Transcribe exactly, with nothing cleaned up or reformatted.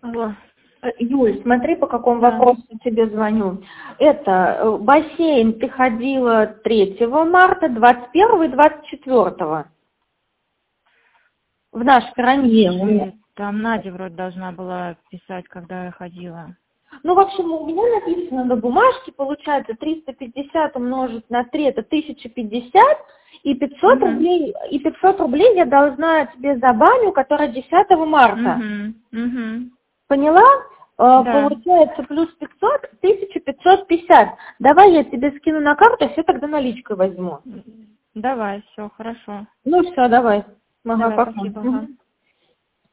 Алло. Э, Юль, смотри, по какому Да. вопросу я тебе звоню. Это э, бассейн ты ходила третьего марта, двадцать первого и двадцать четвёртого в наш карантин. Ой, там Надя вроде должна была писать, когда я ходила. Ну, в общем, у меня написано на бумажке, получается, триста пятьдесят умножить на три, это тысяча пятьдесят, и пятьсот Угу. рублей, и пятьсот рублей я должна тебе за баню, которая десятого марта. Угу. Угу. Поняла? Э, Да. Получается плюс пятьсот, тысяча пятьсот пятьдесят. Давай я тебе скину на карту, все тогда наличкой возьму. Давай, все, хорошо. Ну все, давай. Ага, Давай, пока. спасибо. Мгм. Ага.